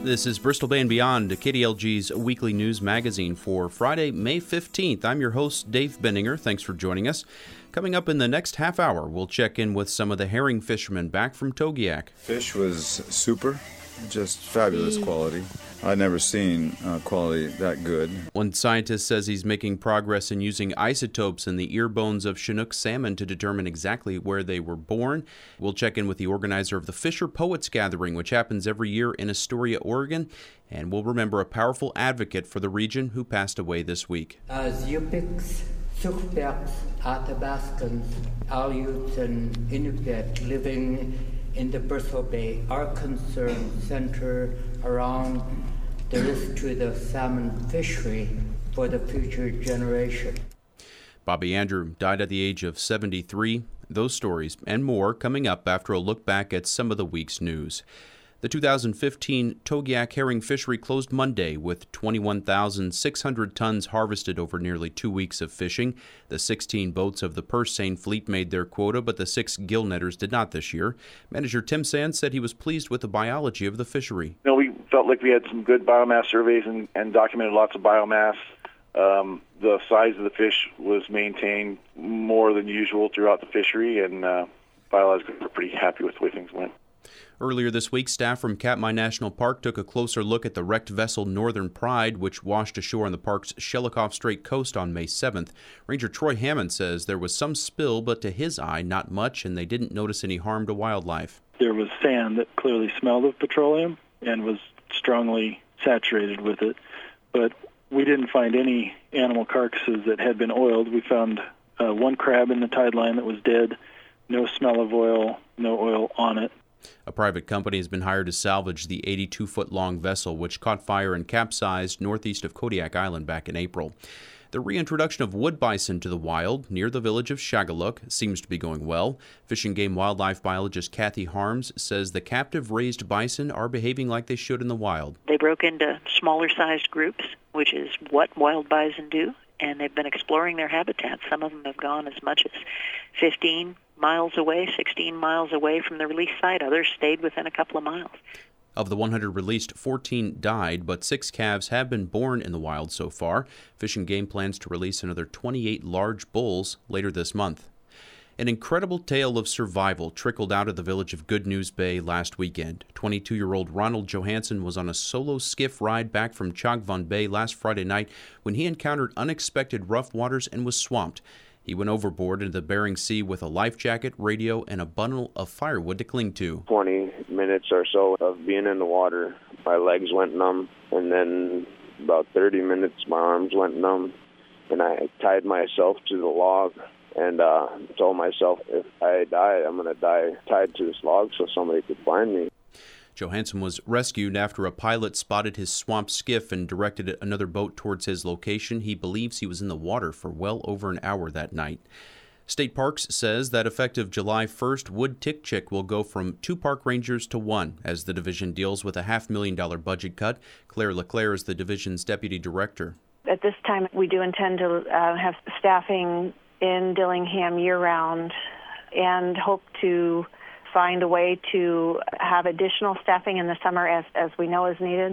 This is Bristol Bay and Beyond, KDLG's weekly news magazine for Friday, May 15th. I'm your host, Dave Benninger. Thanks for joining us. Coming up in the next half hour, we'll check in with some of the herring fishermen back from Togiak. Fish was super, just fabulous quality. I'd never seen quality that good. One scientist says he's making progress in using isotopes in the ear bones of Chinook salmon to determine exactly where they were born. We'll check in with the organizer of the Fisher Poets Gathering, which happens every year in Astoria, Oregon. And we'll remember a powerful advocate for the region who passed away this week. Yupik, Sukbergs, Athabascans, Aleuts, and Inupiat living in the Bristol Bay are concerned center around the risk to the salmon fishery for the future generation. Bobby Andrew died at the age of 73. Those stories and more coming up after a look back at some of the week's news. The 2015 Togiak herring fishery closed Monday with 21,600 tons harvested over nearly 2 weeks of fishing. The 16 boats of the purse seine fleet made their quota, but the 6 gill netters did not this year. Manager Tim Sands said he was pleased with the biology of the fishery. We felt like we had some good biomass surveys and documented lots of biomass. The size of the fish was maintained more than usual throughout the fishery, and biologically we're pretty happy with the way things went. Earlier this week, staff from Katmai National Park took a closer look at the wrecked vessel Northern Pride, which washed ashore on the park's Shelikof Strait coast on May 7th. Ranger Troy Hammond says there was some spill, but to his eye, not much, and they didn't notice any harm to wildlife. There was sand that clearly smelled of petroleum and was strongly saturated with it, but we didn't find any animal carcasses that had been oiled. We found one crab in the tide line that was dead, no smell of oil, no oil on it. A private company has been hired to salvage the 82-foot-long vessel, which caught fire and capsized northeast of Kodiak Island back in April. The reintroduction of wood bison to the wild near the village of Shagaluk seems to be going well. Fish and Game wildlife biologist Kathy Harms says the captive raised bison are behaving like they should in the wild. They broke into smaller-sized groups, which is what wild bison do, and they've been exploring their habitats. Some of them have gone as much as 15 miles away, 16 miles away from the release site. Others stayed within a couple of miles. Of the 100 released, 14 died, but 6 calves have been born in the wild so far. Fish and Game plans to release another 28 large bulls later this month. An incredible tale of survival trickled out of the village of Good News Bay last weekend. 22-year-old Ronald Johansson was on a solo skiff ride back from Chagvan Bay last Friday night when he encountered unexpected rough waters and was swamped. He went overboard into the Bering Sea with a life jacket, radio, and a bundle of firewood to cling to. 20 minutes or so of being in the water, my legs went numb, and then about 30 minutes my arms went numb, and I tied myself to the log and told myself if I die, I'm going to die tied to this log so somebody could find me. Johansson was rescued after a pilot spotted his swamped skiff and directed another boat towards his location. He believes he was in the water for well over an hour that night. State Parks says that effective July 1st, Wood Tick Chick will go from 2 park rangers to 1 as the division deals with a $500,000 budget cut. Claire LeClaire is the division's deputy director. At this time, we do intend to have staffing in Dillingham year-round and hope to find a way to have additional staffing in the summer as we know is needed.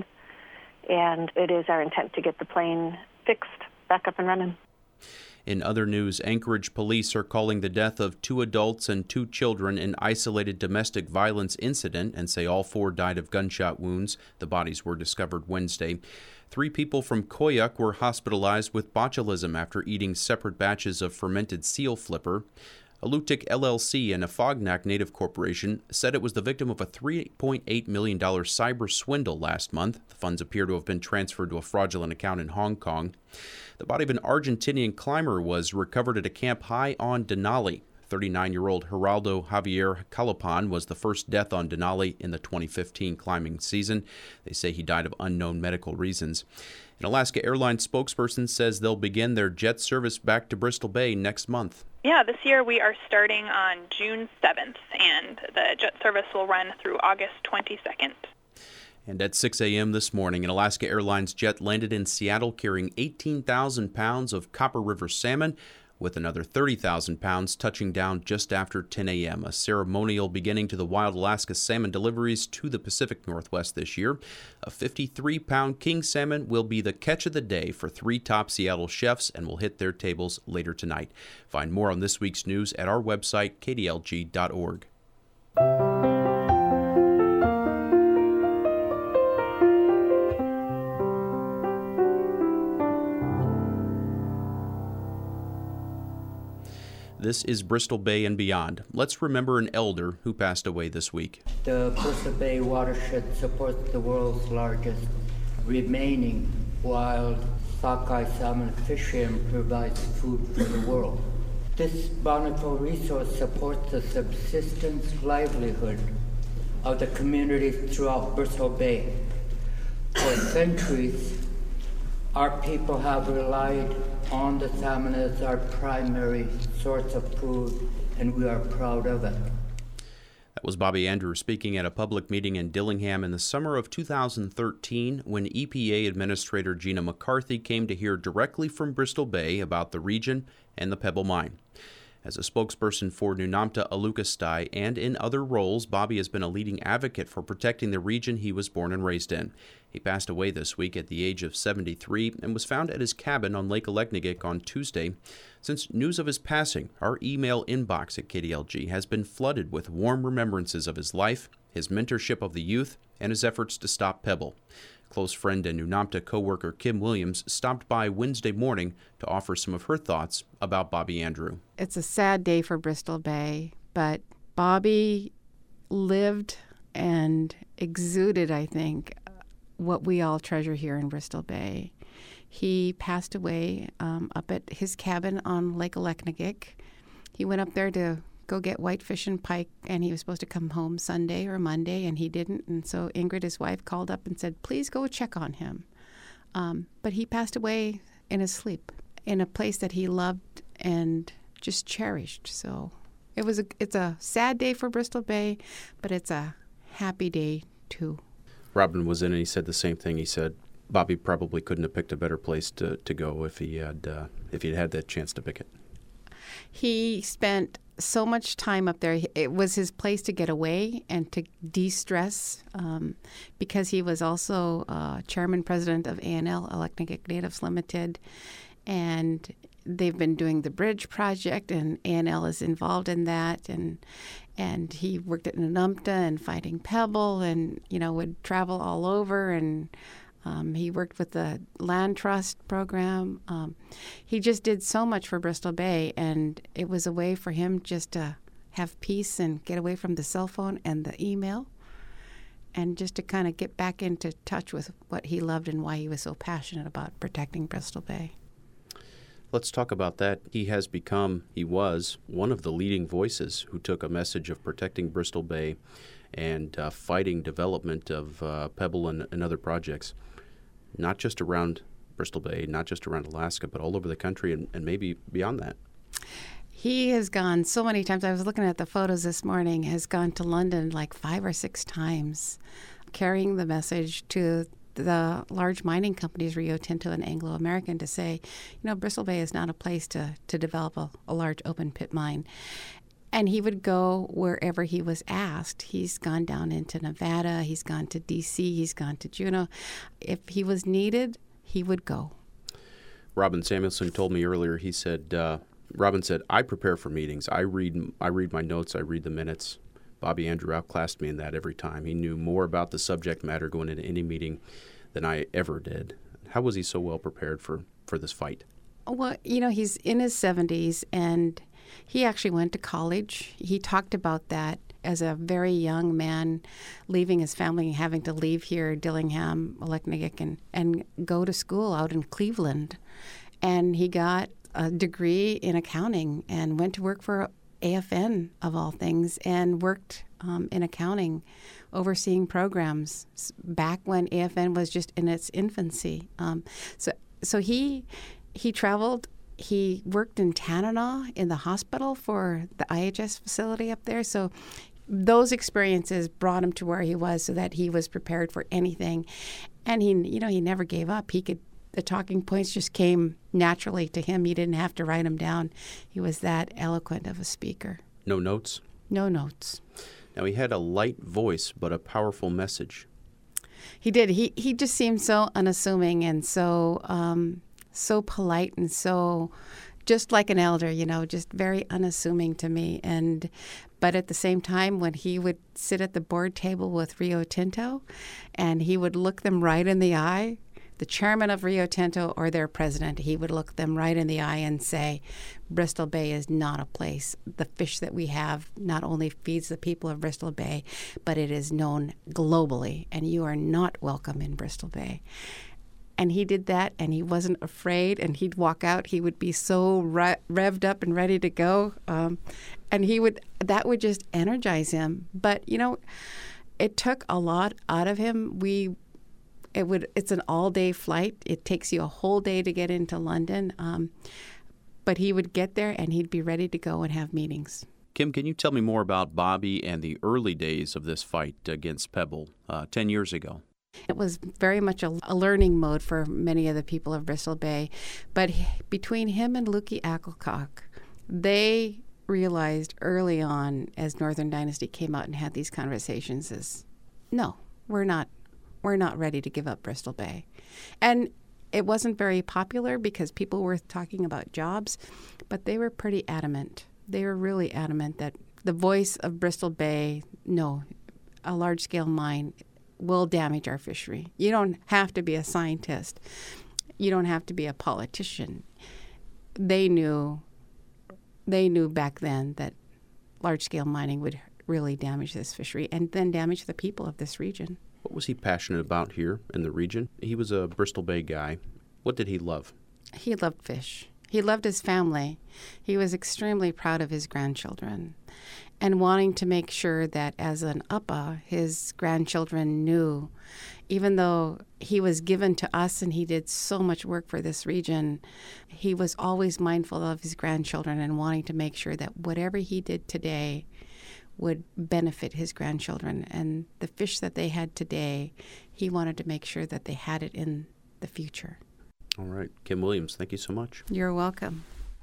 And it is our intent to get the plane fixed, back up and running. In other news, Anchorage police are calling the death of 2 adults and 2 children an isolated domestic violence incident and say all 4 died of gunshot wounds. The bodies were discovered Wednesday. 3 people from Koyuk were hospitalized with botulism after eating separate batches of fermented seal flipper. Alutiiq LLC and a Fognak Native Corporation said it was the victim of a $3.8 million cyber swindle last month. The funds appear to have been transferred to a fraudulent account in Hong Kong. The body of an Argentinian climber was recovered at a camp high on Denali. 39-year-old Geraldo Javier Calopan was the first death on Denali in the 2015 climbing season. They say he died of unknown medical reasons. An Alaska Airlines spokesperson says they'll begin their jet service back to Bristol Bay next month. Yeah, this year we are starting on June 7th, and the jet service will run through August 22nd. And at 6 a.m. this morning, an Alaska Airlines jet landed in Seattle carrying 18,000 pounds of Copper River salmon. with another 30,000 pounds touching down just after 10 a.m., a ceremonial beginning to the Wild Alaska salmon deliveries to the Pacific Northwest this year. A 53-pound king salmon will be the catch of the day for 3 top Seattle chefs and will hit their tables later tonight. Find more on this week's news at our website, kdlg.org. This is Bristol Bay and beyond. Let's remember an elder who passed away this week. The Bristol Bay watershed supports the world's largest remaining wild sockeye salmon fishery and provides food for the world. This bountiful resource supports the subsistence livelihood of the communities throughout Bristol Bay. For centuries, our people have relied on the salmon as our primary source of food, and we are proud of it. That was Bobby Andrew speaking at a public meeting in Dillingham in the summer of 2013 when EPA Administrator Gina McCarthy came to hear directly from Bristol Bay about the region and the Pebble Mine. As a spokesperson for Nunamta Alukastai and in other roles, Bobby has been a leading advocate for protecting the region he was born and raised in. He passed away this week at the age of 73 and was found at his cabin on Lake Aleknagik on Tuesday. Since news of his passing, our email inbox at KDLG has been flooded with warm remembrances of his life, his mentorship of the youth, and his efforts to stop Pebble. Close friend and Nunamta co-worker Kim Williams stopped by Wednesday morning to offer some of her thoughts about Bobby Andrew. It's a sad day for Bristol Bay, but Bobby lived and exuded, I think, what we all treasure here in Bristol Bay. He passed away up at his cabin on Lake Aleknagik. He went up there to go get whitefish and pike, and he was supposed to come home Sunday or Monday, and he didn't. And so Ingrid, his wife, called up and said, please go check on him. But he passed away in his sleep in a place that he loved and just cherished. So it's a sad day for Bristol Bay, but it's a happy day too. Robin was in and he said the same thing. He said Bobby probably couldn't have picked a better place to go if he'd had that chance to pick it. He spent so much time up there. It was his place to get away and to de-stress because he was also chairman president of A&L, Aleknagik Natives Limited, and they've been doing the bridge project, and A&L is involved in that, and he worked at Nunamta and Fighting Pebble, and would travel all over, and he worked with the Land Trust program. He just did so much for Bristol Bay, and it was a way for him just to have peace and get away from the cell phone and the email, and just to kind of get back into touch with what he loved and why he was so passionate about protecting Bristol Bay. Let's talk about that. He was one of the leading voices who took a message of protecting Bristol Bay and fighting development of Pebble and other projects, not just around Bristol Bay, not just around Alaska, but all over the country and maybe beyond that. He has gone so many times. I was looking at the photos this morning, has gone to London like 5 or 6 times, carrying the message to the large mining companies, Rio Tinto and Anglo American, to say, Bristol Bay is not a place to develop a large open pit mine. And he would go wherever he was asked. He's gone down into Nevada. He's gone to D.C. He's gone to Juneau. If he was needed, he would go. Robin Samuelson told me earlier, he said, Robin said, I prepare for meetings. I read my notes. I read the minutes. Bobby Andrew outclassed me in that every time. He knew more about the subject matter going into any meeting than I ever did. How was he so well prepared for this fight? Well, he's in his 70s, and he actually went to college. He talked about that as a very young man, leaving his family and having to leave here, Dillingham, Aleknagik, and go to school out in Cleveland. And he got a degree in accounting and went to work for AFN, of all things, and worked in accounting, overseeing programs back when AFN was just in its infancy. So he traveled. He worked in Tanana in the hospital for the IHS facility up there. So those experiences brought him to where he was, so that he was prepared for anything. And he never gave up. He could The talking points just came naturally to him. He didn't have to write them down. He was that eloquent of a speaker. No notes? No notes. Now, he had a light voice, but a powerful message. He did. He just seemed so unassuming and so polite and so just like an elder, just very unassuming to me. But at the same time, when he would sit at the board table with Rio Tinto and he would look them right in the eye, the chairman of Rio Tinto or their president, he would look them right in the eye and say, Bristol Bay is not a place. The fish that we have not only feeds the people of Bristol Bay, but it is known globally, and you are not welcome in Bristol Bay. And he did that, and he wasn't afraid, and he'd walk out. He would be so revved up and ready to go, and that would just energize him. But, it took a lot out of him. It's an all-day flight. It takes you a whole day to get into London. But he would get there, and he'd be ready to go and have meetings. Kim, can you tell me more about Bobby and the early days of this fight against Pebble 10 years ago? It was very much a learning mode for many of the people of Bristol Bay. But between him and Lukey Ackelcock, they realized early on, as Northern Dynasty came out and had these conversations, no, we're not ready to give up Bristol Bay. And it wasn't very popular because people were talking about jobs, but they were pretty adamant. They were really adamant that the voice of Bristol Bay, no, a large-scale mine will damage our fishery. You don't have to be a scientist. You don't have to be a politician. They knew back then that large-scale mining would really damage this fishery and then damage the people of this region. What was he passionate about here in the region? He was a Bristol Bay guy. What did he love? He loved fish. He loved his family. He was extremely proud of his grandchildren and wanting to make sure that as an uppa, his grandchildren knew, even though he was given to us and he did so much work for this region, he was always mindful of his grandchildren and wanting to make sure that whatever he did today would benefit his grandchildren. And the fish that they had today, he wanted to make sure that they had it in the future. All right. Kim Williams, thank you so much. You're welcome.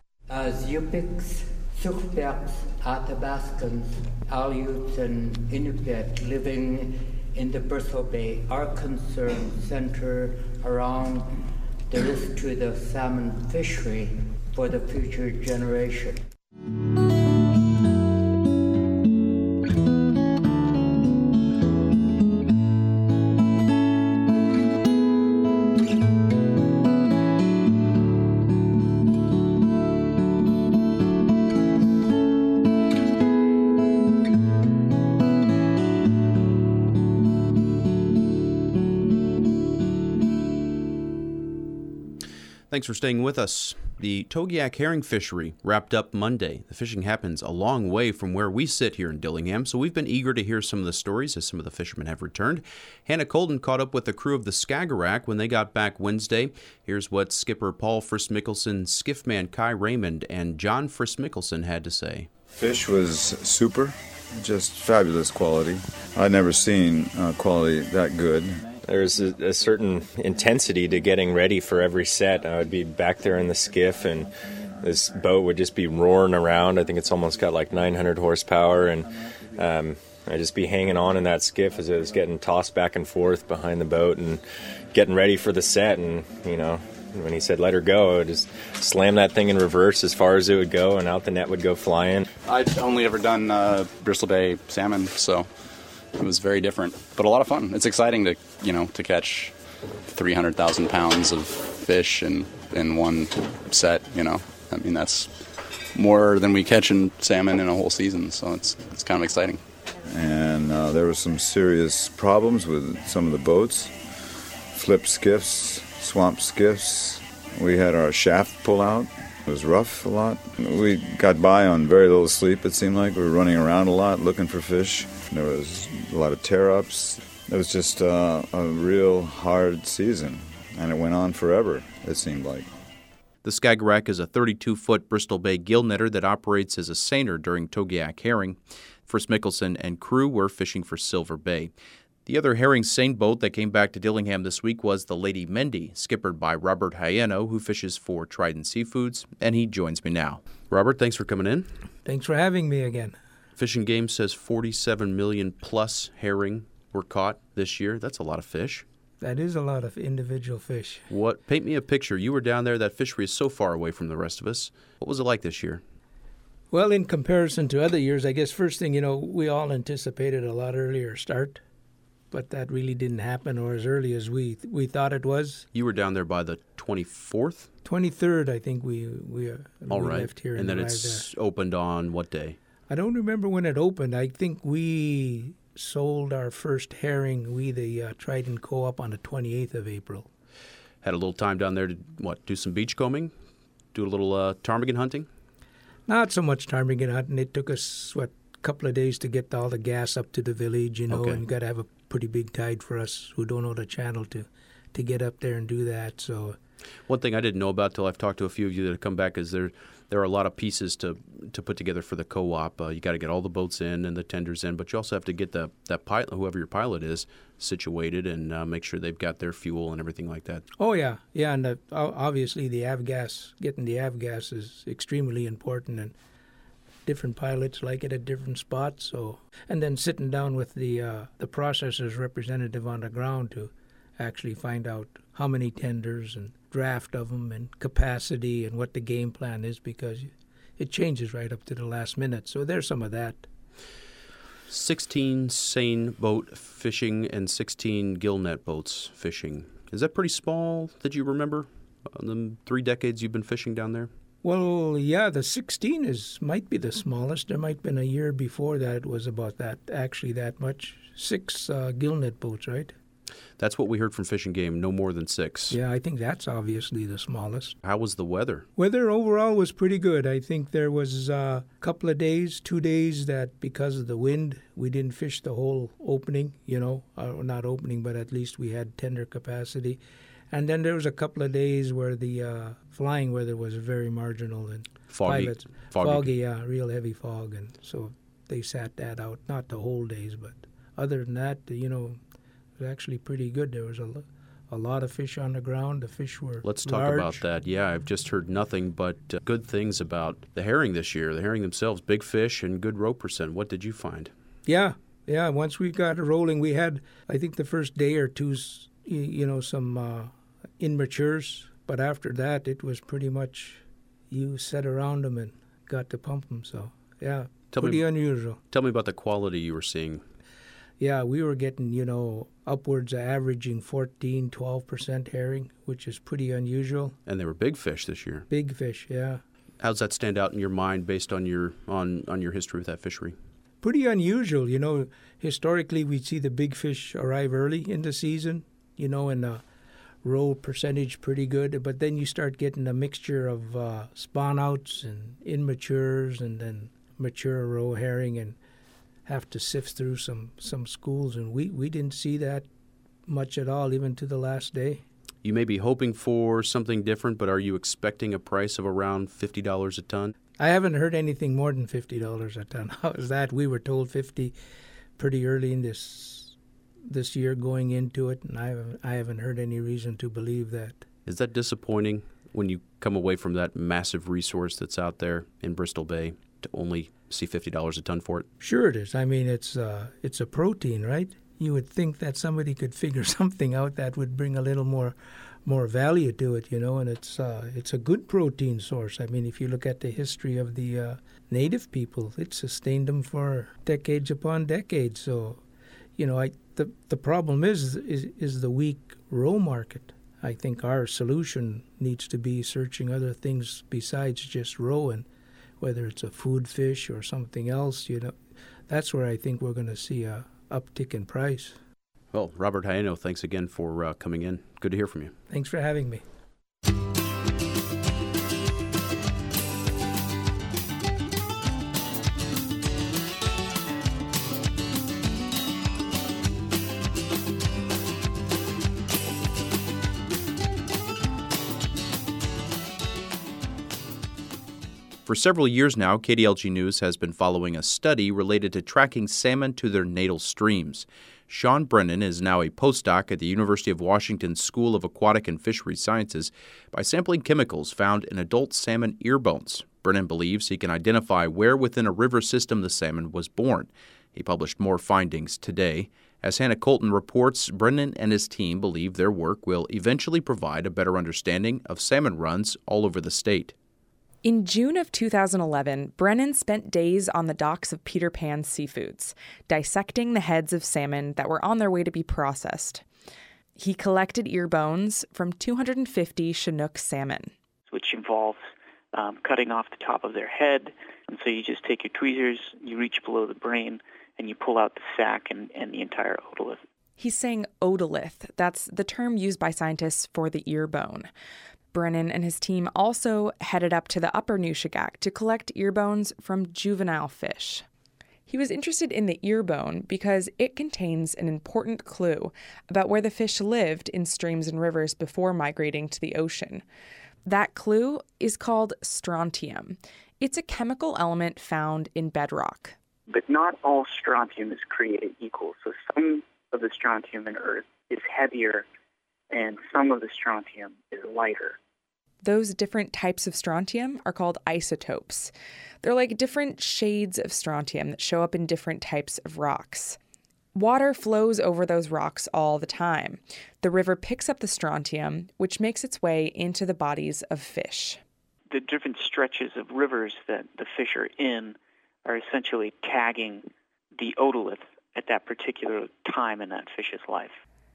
Yupik, Sukbergs, Athabascans, Aleuts, and Inupiat living in the Bristol Bay are concerned center around the risk to the salmon fishery for the future generation. Thanks for staying with us. The Togiak herring fishery wrapped up Monday. The fishing happens a long way from where we sit here in Dillingham, so we've been eager to hear some of the stories as some of the fishermen have returned. Hannah Colden caught up with the crew of the Skagerrak when they got back Wednesday. Here's what skipper Paul Frist-Mickelson, skiffman Kai Raymond, and John Frist-Mickelson had to say. Fish was super, just fabulous quality. I'd never seen quality that good. There's a certain intensity to getting ready for every set. I would be back there in the skiff, and this boat would just be roaring around. I think it's almost got like 900 horsepower, and I'd just be hanging on in that skiff as it was getting tossed back and forth behind the boat and getting ready for the set. And, when he said let her go, I would just slam that thing in reverse as far as it would go, and out the net would go flying. I'd only ever done Bristol Bay salmon, so it was very different, but a lot of fun. It's exciting to catch 300,000 pounds of fish in one set. I mean, that's more than we catch in salmon in a whole season, so it's kind of exciting. And there were some serious problems with some of the boats, flip skiffs, swamp skiffs. We had our shaft pull out. It was rough a lot. We got by on very little sleep, it seemed like. We were running around a lot looking for fish. There was a lot of tear-ups. It was just a real hard season, and it went on forever, it seemed like. The Skagerrak is a 32-foot Bristol Bay gill netter that operates as a seiner during Togiak herring. Frist-Mickelson and crew were fishing for Silver Bay. The other herring seine boat that came back to Dillingham this week was the Lady Mendy, skippered by Robert Hayeno, who fishes for Trident Seafoods, and he joins me now. Robert, thanks for coming in. Thanks for having me again. Fish and Game says 47 million plus herring were caught this year. That's a lot of fish. That is a lot of individual fish. Paint me a picture. You were down there. That fishery is so far away from the rest of us. What was it like this year? Well, in comparison to other years, I guess first thing, we all anticipated a lot earlier start, but that really didn't happen or as early as we thought it was. You were down there by the 24th? 23rd, I think we left here. And then it's opened on what day? I don't remember when it opened. I think we sold our first herring, the Trident Co-op, on the 28th of April. Had a little time down there to, do some beach combing? Do a little ptarmigan hunting? Not so much ptarmigan hunting. It took us, a couple of days to get all the gas up to the village, Okay. And you got to have a pretty big tide for us who don't know the channel to get up there and do that. So, one thing I didn't know about till I've talked to a few of you that have come back is there are a lot of pieces to put together for the co-op. You got to get all the boats in and the tenders in, but you also have to get that pilot, whoever your pilot is, situated and make sure they've got their fuel and everything like that. Oh yeah, and obviously the avgas, getting the avgas is extremely important, and different pilots like it at different spots. So, and then sitting down with the processor's representative on the ground to actually find out how many tenders and draft of them and capacity and what the game plan is, because it changes right up to the last minute. So there's some of that. 16 seine boat fishing and 16 gillnet boats fishing. Is that pretty small that you remember in the 3 decades you've been fishing down there? Well, yeah, the 16 might be the smallest. There might have been a year before that it was about that much. 6 gillnet boats, right? That's what we heard from Fish and Game, no more than 6. Yeah, I think that's obviously the smallest. How was the weather? Weather overall was pretty good. I think there was a couple of days, 2 days, that because of the wind, we didn't fish the whole opening, not opening, but at least we had tender capacity. And then there was a couple of days where the flying weather was very marginal and foggy, real heavy fog, and so they sat that out. Not the whole days, but other than that, it was actually pretty good. There was a lot of fish on the ground. The fish were Let's talk large. about that. Yeah, I've just heard nothing but good things about the herring this year. The herring themselves, big fish and good roe percent. What did you find? Yeah. Once we got rolling, we had, I think, the first day or two, some immatures. But after that, it was pretty much you sat around them and got to pump them. So, yeah, pretty unusual. Tell me about the quality you were seeing. Yeah, we were getting, upwards of averaging 14, 12% herring, which is pretty unusual. And they were big fish this year. Big fish, yeah. How does that stand out in your mind based on your history with that fishery? Pretty unusual. Historically, we'd see the big fish arrive early in the season, and the roe percentage pretty good. But then you start getting a mixture of spawn-outs and immatures and then mature roe herring, and have to sift through some schools, and we didn't see that much at all, even to the last day. You may be hoping for something different, but are you expecting a price of around $50 a ton? I haven't heard anything more than $50 a ton. How is that? We were told 50 pretty early in this year going into it, and I haven't heard any reason to believe that. Is that disappointing when you come away from that massive resource that's out there in Bristol Bay to only see $50 a ton for it? Sure it is. I mean, it's a protein, right? You would think that somebody could figure something out that would bring a little more value to it, and it's a good protein source. I mean, if you look at the history of the native people, it sustained them for decades upon decades. So, the problem is the weak roe market. I think our solution needs to be searching other things besides just roe, and whether it's a food fish or something else, that's where I think we're going to see a uptick in price. Well, Robert Hayeno, thanks again for coming in. Good to hear from you. Thanks for having me. For several years now, KDLG News has been following a study related to tracking salmon to their natal streams. Sean Brennan is now a postdoc at the University of Washington School of Aquatic and Fisheries Sciences by sampling chemicals found in adult salmon ear bones. Brennan believes he can identify where within a river system the salmon was born. He published more findings today. As Hannah Colton reports, Brennan and his team believe their work will eventually provide a better understanding of salmon runs all over the state. In June of 2011, Brennan spent days on the docks of Peter Pan Seafoods, dissecting the heads of salmon that were on their way to be processed. He collected ear bones from 250 Chinook salmon, which involves cutting off the top of their head. And so you just take your tweezers, you reach below the brain, and you pull out the sac and the entire otolith. He's saying otolith. That's the term used by scientists for the ear bone. Brennan and his team also headed up to the upper Nushagak to collect ear bones from juvenile fish. He was interested in the ear bone because it contains an important clue about where the fish lived in streams and rivers before migrating to the ocean. That clue is called strontium. It's a chemical element found in bedrock. But not all strontium is created equal. So some of the strontium in Earth is heavier and some of the strontium is lighter. Those different types of strontium are called isotopes. They're like different shades of strontium that show up in different types of rocks. Water flows over those rocks all the time. The river picks up the strontium, which makes its way into the bodies of fish. The different stretches of rivers that the fish are in are essentially tagging the otolith at that particular time in that fish's life.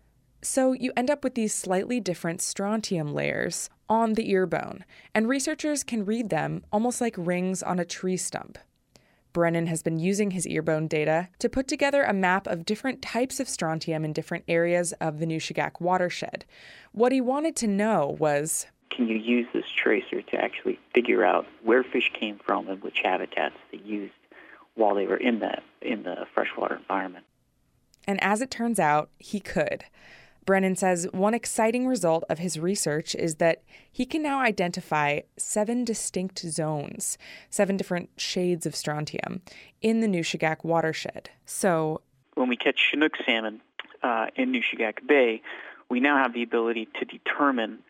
So you end up with these slightly different strontium layers on the ear bone, and researchers can read them almost like rings on a tree stump. Brennan has been using his ear bone data to put together a map of different types of strontium in different areas of the Nushagak watershed. What he wanted to know was, can you use this tracer to actually figure out where fish came from and which habitats they used while they were in the freshwater environment? And as it turns out, he could. Brennan says one exciting result of his research is that he can now identify 7 distinct zones, 7 different shades of strontium in the Nushagak watershed. So when we catch Chinook salmon in Nushagak Bay, we now have the ability to determine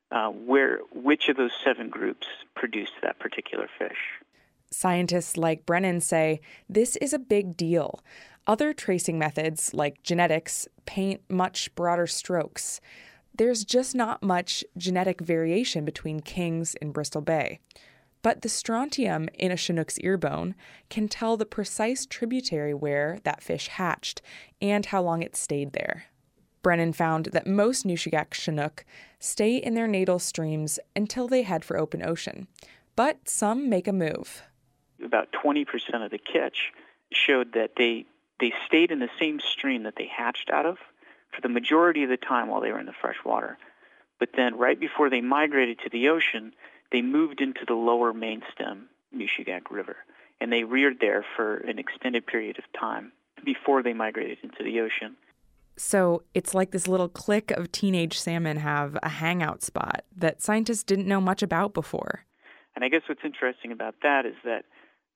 which of those 7 groups produced that particular fish. Scientists like Brennan say this is a big deal. Other tracing methods, like genetics, paint much broader strokes. There's just not much genetic variation between kings in Bristol Bay. But the strontium in a Chinook's ear bone can tell the precise tributary where that fish hatched and how long it stayed there. Brennan found that most Nushagak Chinook stay in their natal streams until they head for open ocean. But some make a move. About 20% of the catch showed that they stayed in the same stream that they hatched out of for the majority of the time while they were in the fresh water. But then right before they migrated to the ocean, they moved into the lower main stem Nushagak River. And they reared there for an extended period of time before they migrated into the ocean. So it's like this little clique of teenage salmon have a hangout spot that scientists didn't know much about before. And I guess what's interesting about that is that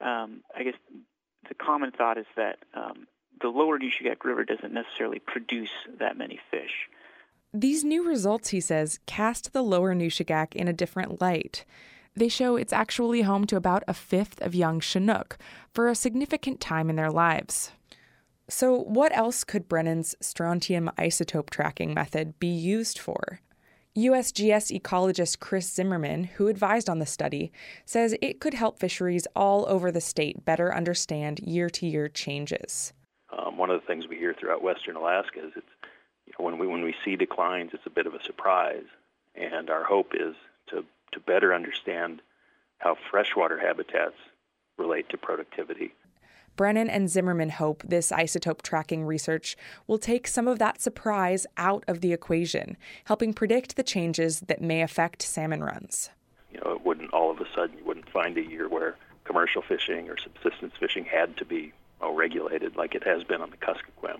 I guess the common thought is that the lower Nushagak River doesn't necessarily produce that many fish. These new results, he says, cast the lower Nushagak in a different light. They show it's actually home to about a fifth of young Chinook for a significant time in their lives. So what else could Brennan's strontium isotope tracking method be used for? USGS ecologist Chris Zimmerman, who advised on the study, says it could help fisheries all over the state better understand year-to-year changes. One of the things we hear throughout western Alaska is when we see declines, it's a bit of a surprise. And our hope is to better understand how freshwater habitats relate to productivity. Brennan and Zimmerman hope this isotope tracking research will take some of that surprise out of the equation, helping predict the changes that may affect salmon runs. It wouldn't all of a sudden, you wouldn't find a year where commercial fishing or subsistence fishing had to be regulated like it has been on the Kuskokwim.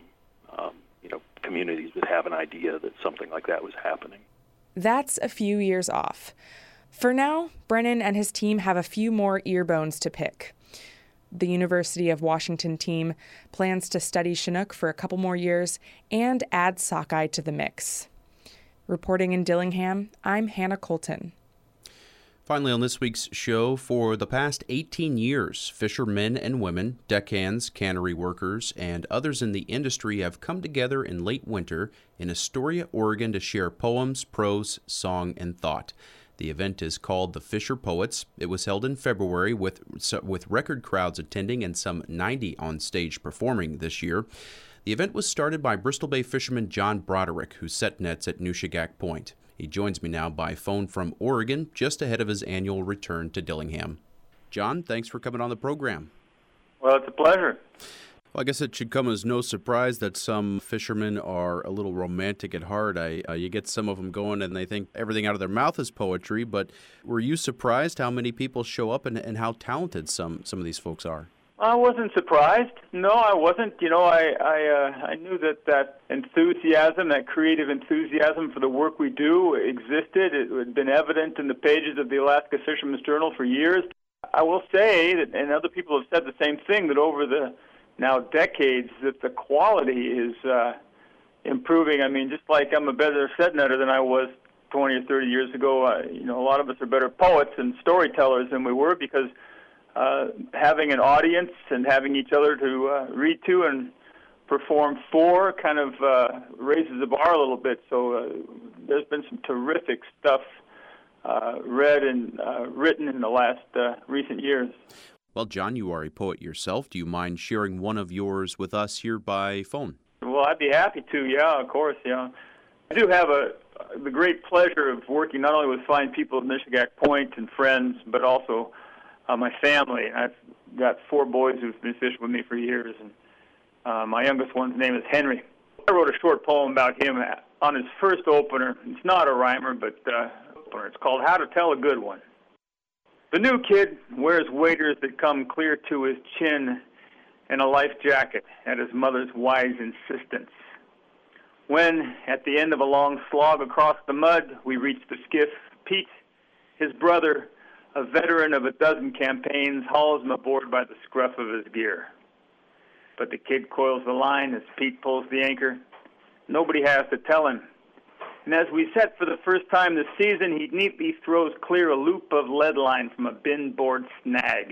Communities would have an idea that something like that was happening. That's a few years off. For now, Brennan and his team have a few more ear bones to pick. The University of Washington team plans to study Chinook for a couple more years and add sockeye to the mix. Reporting in Dillingham, I'm Hannah Colton. Finally, on this week's show, for the past 18 years, fishermen and women, deckhands, cannery workers, and others in the industry have come together in late winter in Astoria, Oregon to share poems, prose, song, and thought. The event is called the Fisher Poets. It was held in February with record crowds attending and some 90 on stage performing this year. The event was started by Bristol Bay fisherman John Broderick, who set nets at Nushagak Point. He joins me now by phone from Oregon, just ahead of his annual return to Dillingham. John, thanks for coming on the program. Well, it's a pleasure. Well, I guess it should come as no surprise that some fishermen are a little romantic at heart. You get some of them going and they think everything out of their mouth is poetry, but were you surprised how many people show up and how talented some of these folks are? I wasn't surprised. No, I wasn't. You know, I knew that enthusiasm, that creative enthusiasm for the work we do existed. It had been evident in the pages of the Alaska Fisherman's Journal for years. I will say that, and other people have said the same thing, that over the now decades, that the quality is improving. I mean, just like I'm a better set netter than I was 20 or 30 years ago, a lot of us are better poets and storytellers than we were because having an audience and having each other to read to and perform for kind of raises the bar a little bit. So there's been some terrific stuff read and written in the last recent years. Well, John, you are a poet yourself. Do you mind sharing one of yours with us here by phone? Well, I'd be happy to, yeah, of course, yeah. I do have the great pleasure of working not only with fine people at Nushagak Point and friends, but also my family. I've got 4 boys who've been fishing with me for years, and my youngest one's name is Henry. I wrote a short poem about him on his first opener. It's not a rhymer, but it's called How to Tell a Good One. The new kid wears waders that come clear to his chin and a life jacket at his mother's wise insistence. When, at the end of a long slog across the mud, we reach the skiff, Pete, his brother, a veteran of a dozen campaigns, hauls him aboard by the scruff of his gear. But the kid coils the line as Pete pulls the anchor. Nobody has to tell him. And as we set for the first time this season, he neatly throws clear a loop of lead line from a bin board snag.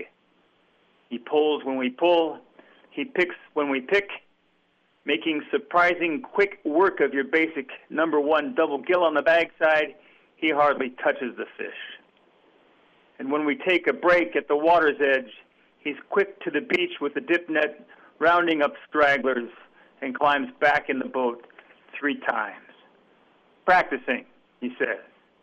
He pulls when we pull. He picks when we pick, making surprising quick work of your basic number 1 double gill on the bag side. He hardly touches the fish. And when we take a break at the water's edge, he's quick to the beach with the dip net, rounding up stragglers, and climbs back in the boat 3 times. Practicing, he says.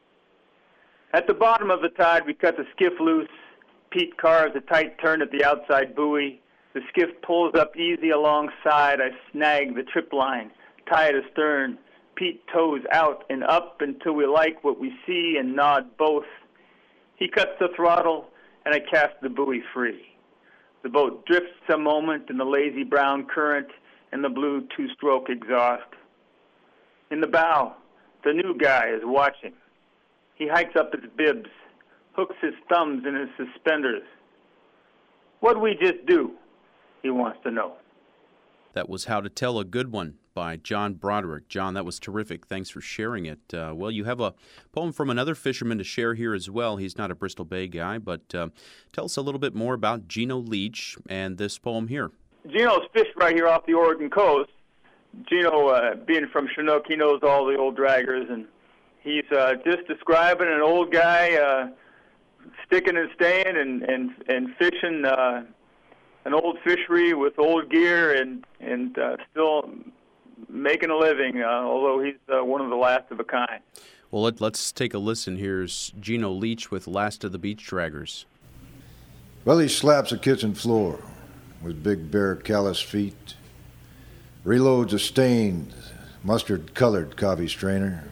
At the bottom of the tide, we cut the skiff loose. Pete carves a tight turn at the outside buoy. The skiff pulls up easy alongside. I snag the trip line, tie it astern. Pete tows out and up until we like what we see and nod both. He cuts the throttle, and I cast the buoy free. The boat drifts a moment in the lazy brown current and the blue 2-stroke exhaust. In the bow, the new guy is watching. He hikes up his bibs, hooks his thumbs in his suspenders. What'd we just do? He wants to know. That was How to Tell a Good One by John Broderick. John, that was terrific. Thanks for sharing it. Well, you have a poem from another fisherman to share here as well. He's not a Bristol Bay guy, but tell us a little bit more about Gino Leach and this poem here. Gino's fished right here off the Oregon coast. Gino, being from Chinook, he knows all the old draggers, and he's just describing an old guy sticking and staying and fishing an old fishery with old gear and still making a living, although he's one of the last of a kind. Well, let's take a listen. Here's Gino Leach with Last of the Beach Draggers. Well, he slaps a kitchen floor with big bare callous feet, reloads a stained, mustard-colored coffee strainer,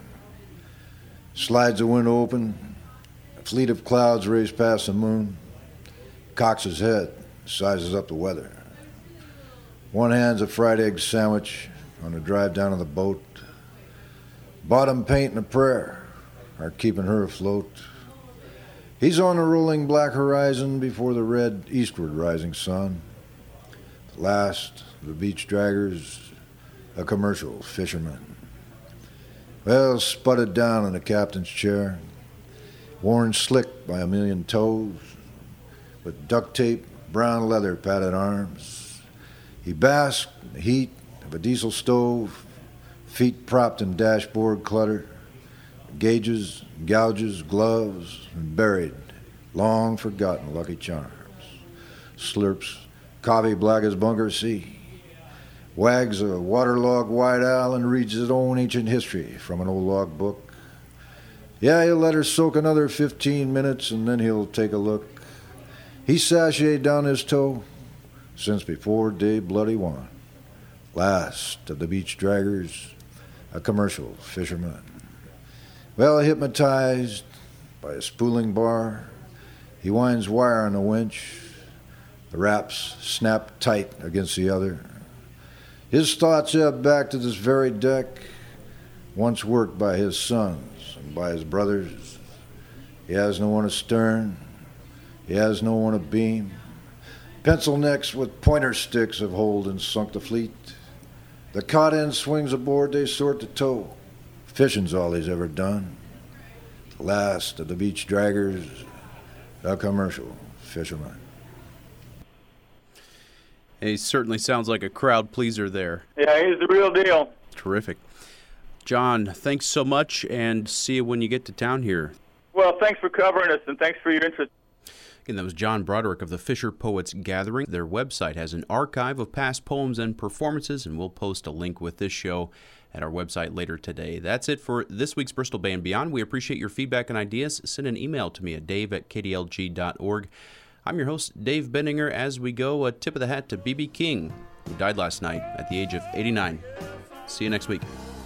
slides the window open, a fleet of clouds race past the moon, cocks his head, sizes up the weather. One hand's a fried egg sandwich on the drive down to the boat. Bottom paint and a prayer are keeping her afloat. He's on the rolling black horizon before the red eastward rising sun. At last, the beach draggers, a commercial fisherman. Well, sputted down in the captain's chair, worn slick by a million toes, with duct tape, brown leather padded arms. He basked in the heat of a diesel stove, feet propped in dashboard clutter, gauges, gouges, gloves, and buried, long forgotten Lucky Charms. Slurps coffee black as bunker sea, wags a waterlogged white owl and reads his own ancient history from an old log book. Yeah, he'll let her soak another 15 minutes and then he'll take a look. He sashayed down his toe since before day bloody one. Last of the beach draggers, a commercial fisherman. Well, hypnotized by a spooling bar, he winds wire on the winch. The wraps snap tight against the other. His thoughts ebb back to this very deck, once worked by his sons and by his brothers. He has no one astern. He has no one abeam. Pencil necks with pointer sticks have holed and sunk the fleet. The cot end swings aboard, they sort to tow. Fishing's all he's ever done. The last of the beach draggers, a commercial fisherman. He certainly sounds like a crowd pleaser there. Yeah, he's the real deal. Terrific. John, thanks so much, and see you when you get to town here. Well, thanks for covering us, and thanks for your interest. Again, that was John Broderick of the Fisher Poets Gathering. Their website has an archive of past poems and performances, and we'll post a link with this show at our website later today. That's it for this week's Bristol Bay and Beyond. We appreciate your feedback and ideas. Send an email to me at dave@kdlg.org. I'm your host, Dave Benninger. As we go, a tip of the hat to B.B. King, who died last night at the age of 89. See you next week.